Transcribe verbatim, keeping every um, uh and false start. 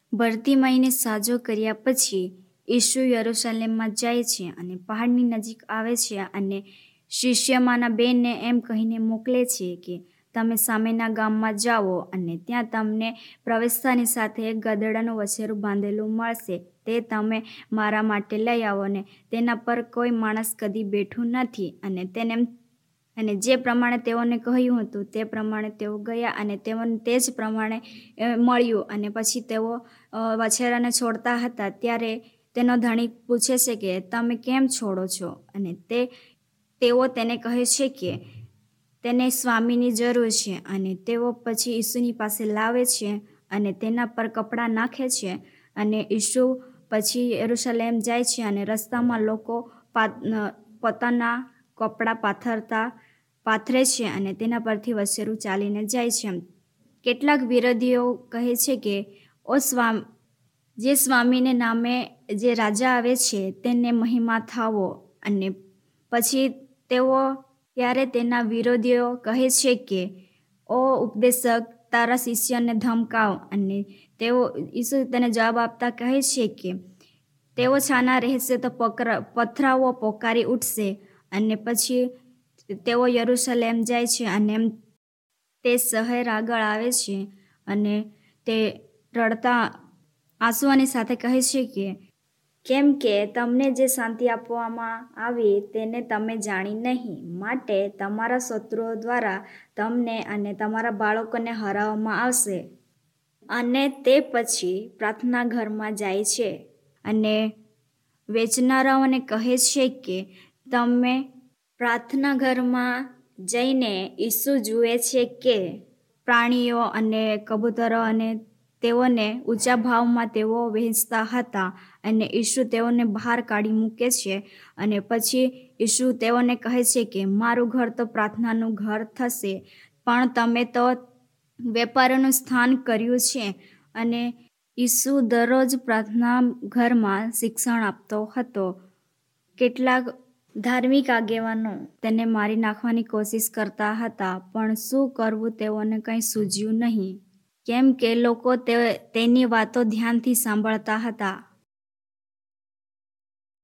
ભરતીમાઈને સાજો કર્યા પછી ઈસુ યરૂશલેમમાં જાય છે અને પહાડની નજીક આવે છે અને શિષ્યમાંના બેને એમ કહીને મોકલે છે કે તમે સામેના ગામમાં જાઓ અને ત્યાં તમને પ્રવેશતાની સાથે એક ગધેડાનું વછેરું બાંધેલું મળશે. તે તમે મારા માટે લઈ આવો અને તેના પર કોઈ માણસ કદી બેઠું નથી. અને તેને અને જે પ્રમાણે તેઓને કહ્યું હતું તે પ્રમાણે તેઓ ગયા અને તેઓને તે જ પ્રમાણે મળ્યું. અને પછી તેઓ વછેરાને છોડતા હતા ત્યારે તેનો ધણી પૂછે છે કે તમે કેમ છોડો છો? અને તે તેઓ તેને કહે છે કે તેને સ્વામીની જરૂર છે. અને તેઓ પછી ઈસુની પાસે લાવે છે અને તેના પર કપડાં નાખે છે. અને ઈસુ પછી યરૂશલેમ જાય છે અને રસ્તામાં લોકો પોતાના કપડાં પાથરતા પાથરે છે અને તેના પરથી વછેરું ચાલીને જાય છે. કેટલાક વિરોધીઓ કહે છે કે ઓ સ્વામ જે સ્વામીને નામે જે રાજા આવે છે તેને મહિમા થાવો. અને પછી તેઓ ત્યારે તેના વિરોધીઓ કહે છે કે ઓ ઉપદેશક, તારા શિષ્યને ધમકાવ. અને તેઓ ઈસુ તેને જવાબ આપતા કહે છે કે તેઓ છાના રહેશે તો પથરાઓ પોકારી ઉઠશે. અને પછી તેઓ યરૂશલેમ જાય છે અને તે શહેર આગળ આવે છે અને તે રડતા આંસુઓની સાથે કહે છે કે કેમ કે તમને જે શાંતિ આપવામાં આવી તેને તમે જાણી નહીં. માટે તમારા શત્રુઓ દ્વારા તમને અને તમારા બાળકોને હરાવવામાં આવશે. અને તે પછી પ્રાર્થના ઘરમાં જાય છે અને વેચનારાઓને કહે છે કે તમે પ્રાર્થના ઘરમાં જઈને ઈસુ જુએ છે કે પ્રાણીઓ અને કબૂતરો અને તેઓને ઊંચા ભાવમાં તેઓ વેચતા હતા. અને ઈસુ તેઓને બહાર કાઢી મૂકે છે. અને પછી ઈસુ તેઓને કહે છે કે મારું ઘર તો પ્રાર્થનાનું ઘર થશે, પણ તમે તો વેપારીનું સ્થાન કર્યું છે. અને ઈસુ દરરોજ પ્રાર્થના ઘરમાં શિક્ષણ આપતો હતો. કેટલાક ધાર્મિક આગેવાનો તેને મારી નાખવાની કોશિશ કરતા હતા, પણ શું કરવું તેઓને કંઈ સૂઝ્યું નહીં, કેમ કે લોકો તેની વાતો ધ્યાનથી સાંભળતા હતા.